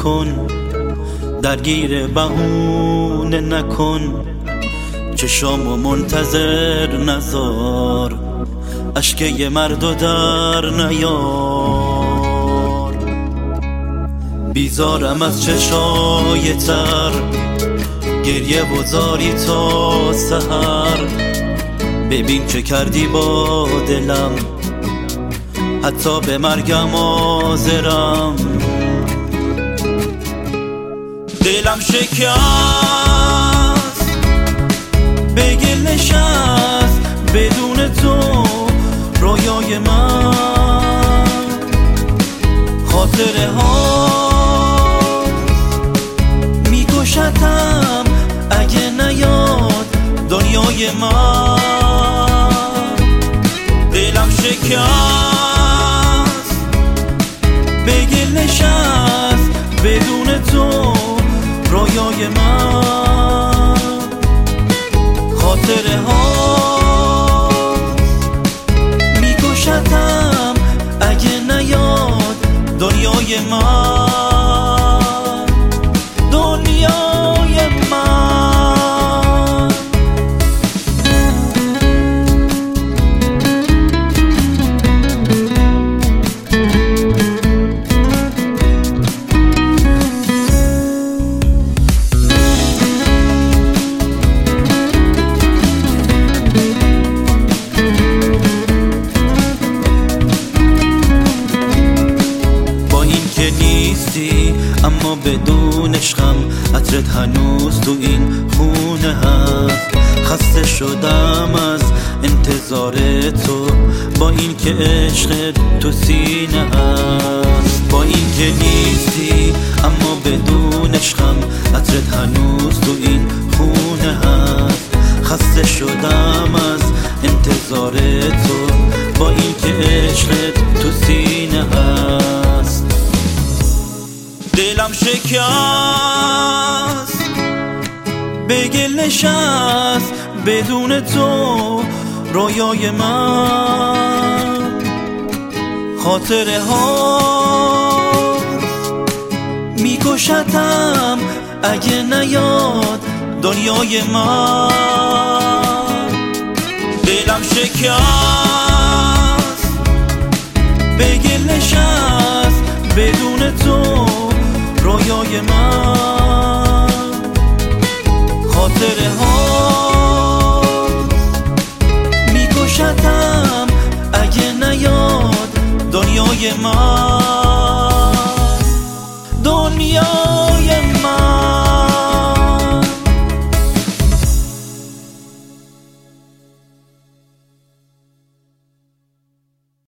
نکن، درگیر بهونه نکن، چشامو منتظر نذار، اشکه یه مردو در نیار. بیزارم از چشای تر، گریه و زاری تا سحر. ببین چه کردی با دلم، حتی به مرگم حاضرم. دلم شکست، به گل نشست، بدون تو رویای من خاطره ها میکشتم اگه نیاد دنیای من. دلم شکست، به گل نشست، بدون تو رویای من خاطره ها میکشتم اگه نیاد دنیای من، دنیای من. اما بدون عشقم عطرت هنوز تو این خونه هست. خسته شدم از انتظار تو، با این که عشقت تو سینه هست. با این که نیستی اما بدون عشقم عطرت هنوز تو این خونه هست. خسته شدم از انتظار تو، با این که عشقت تو سینه هست. دلم شکست، به گل نشست، بدون تو رویای من خاطره ها میکشتم اگه نیاد دنیای من. دلم شکست، به گل نشست، بدون تو رویای من خاطره ها میکشتم اگه نیاد دنیای من.